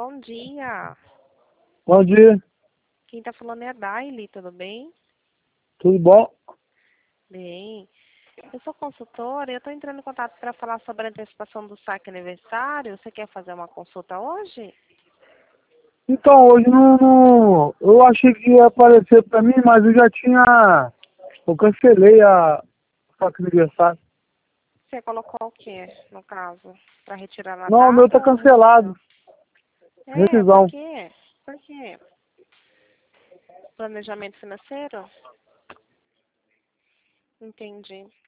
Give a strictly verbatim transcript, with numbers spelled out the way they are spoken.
bom dia. Bom dia, Quem está falando é a Daily, tudo bem? tudo bom? Bem. Eu sou consultora e eu estou entrando em contato para falar sobre a antecipação do saque aniversário. Você quer fazer uma consulta hoje? Então, hoje não, não- eu achei que ia aparecer pra mim, mas eu já tinha, eu cancelei a saque aniversário. Você colocou o quê, no caso? Para retirar na Não, o meu data tá ou rescisão? cancelado, É, por rescisão. quê? Por quê? Planejamento financeiro? Entendi.